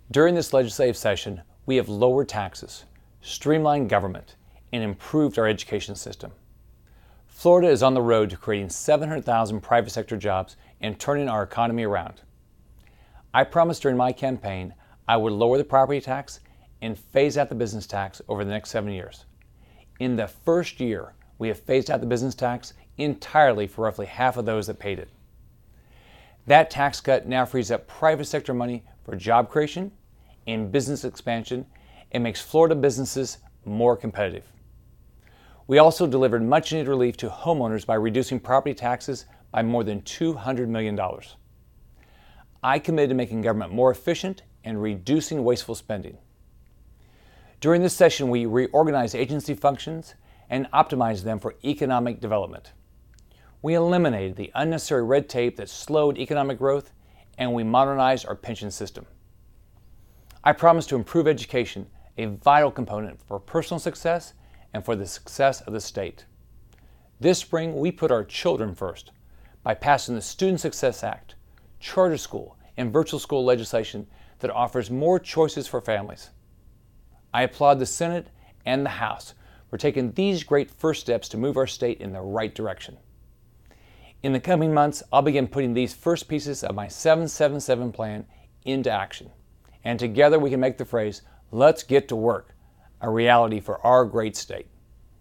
During this legislative session, we have lowered taxes, streamlined government, and improved our education system. Florida is on the road to creating 700,000 private sector jobs and turning our economy around. I promised during my campaign I would lower the property tax and phase out the business tax over the next 7 years. In the first year, we have phased out the business tax entirely for roughly half of those that paid it. That tax cut now frees up private sector money for job creation and business expansion and makes Florida businesses more competitive. We also delivered much needed relief to homeowners by reducing property taxes by more than $200 million. I committed to making government more efficient and reducing wasteful spending. During this session, we reorganized agency functions and optimized them for economic development. We eliminated the unnecessary red tape that slowed economic growth, and we modernized our pension system. I promised to improve education, a vital component for personal success and for the success of the state. This spring, we put our children first by passing the Student Success Act, charter school, and virtual school legislation that offers more choices for families. I applaud the Senate and the House for taking these great first steps to move our state in the right direction. In the coming months, I'll begin putting these first pieces of my 777 plan into action. And together we can make the phrase, "Let's get to work," a reality for our great state.